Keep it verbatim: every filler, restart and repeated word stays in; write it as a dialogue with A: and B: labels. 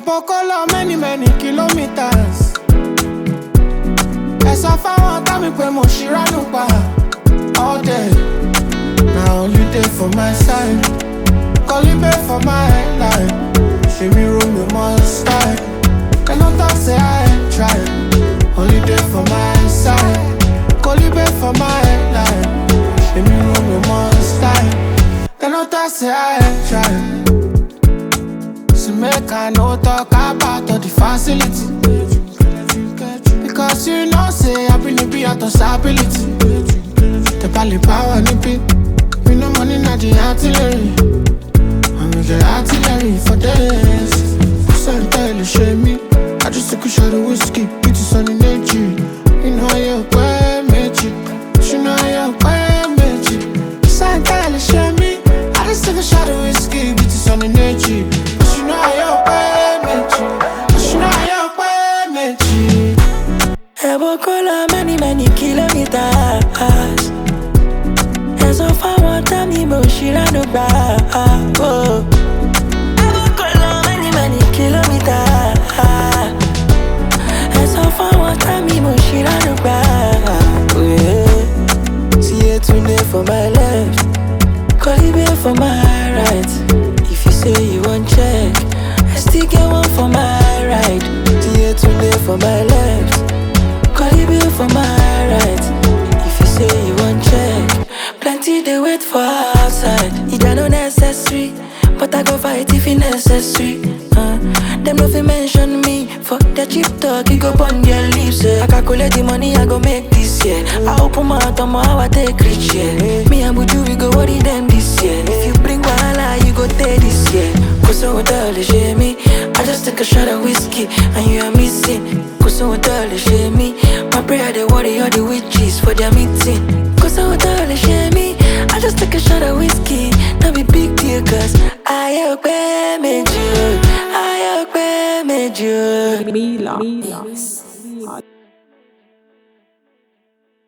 A: Ebokola many many kilometers. Esa fa wọn tell me pé mo ṣìránù pa all day. Now you dey for my side, Colibe for my headline. She me room me must style. They no talk say I ain't try. Only day for my side, Colibe for my headline. She me room me must style. They no talk say I ain't try. So make I no talk about all the facility, because you know say I been be out of stability. The pali power nippy, we no money na the artillery. And we get artillery for days. So tell you shame me, I just took a shot of whiskey, beat it on the nature. You know you're quite magic, you know you're quite magic. So tell you shame me, I just took a shot of whiskey, beat it on the nature. You know you're quite magic, you know you're quite magic.
B: Ebokola many many kilometers. So far one time you mo ṣìránù pa. Ebokola many many kilometers. So far one time you mo ṣìránù pa. Yetunde for my left, Colibe for my right. If you say you want check, I still get one for my right. Yetunde for my left, Colibe for my right. If you say you want check, plenty they wait for outside. It are no necessary, but I go fight if it necessary. Uh, them no fi mention me for the cheap talk. You go burn their lips. Eh. I calculate the money I go make this year. I open my mouth on how I take rich. Yeah. Me and Buju we go worry them this year. If you bring wahala, you go take this year. Cause I would tell you shame me. I just take a shot of whiskey and you are missing. Cause I would tell you shame me. My prayer they worry all the witches for their meeting. Cause I would tell you shame me. I just take a shot of whiskey, not be big deal. Cause I hope I made you, I hope I made you.
C: Mila.